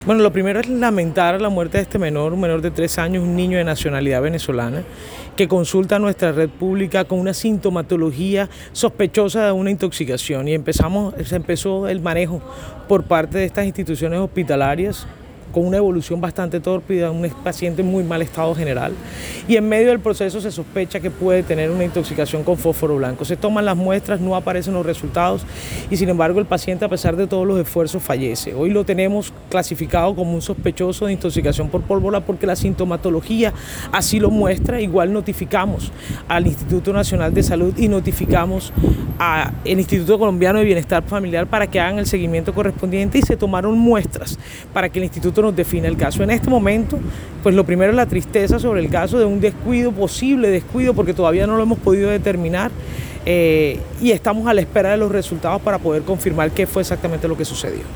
Bueno, lo primero es lamentar la muerte de este menor, un menor de 3 años, un niño de nacionalidad venezolana, que consulta a nuestra red pública con una sintomatología sospechosa de una intoxicación y se empezó el manejo por parte de estas instituciones hospitalarias con una evolución bastante tórpida, un paciente en muy mal estado general, y en medio del proceso se sospecha que puede tener una intoxicación con fósforo blanco. Se toman las muestras, no aparecen los resultados y sin embargo el paciente, a pesar de todos los esfuerzos, fallece. Hoy lo tenemos clasificado como un sospechoso de intoxicación por pólvora porque la sintomatología así lo muestra. Igual notificamos al Instituto Nacional de Salud y notificamos al Instituto Colombiano de Bienestar Familiar para que hagan el seguimiento correspondiente, y se tomaron muestras para que el instituto nos defina el caso. En este momento, pues lo primero es la tristeza sobre el caso de un descuido, posible descuido, porque todavía no lo hemos podido determinar, y estamos a la espera de los resultados para poder confirmar qué fue exactamente lo que sucedió.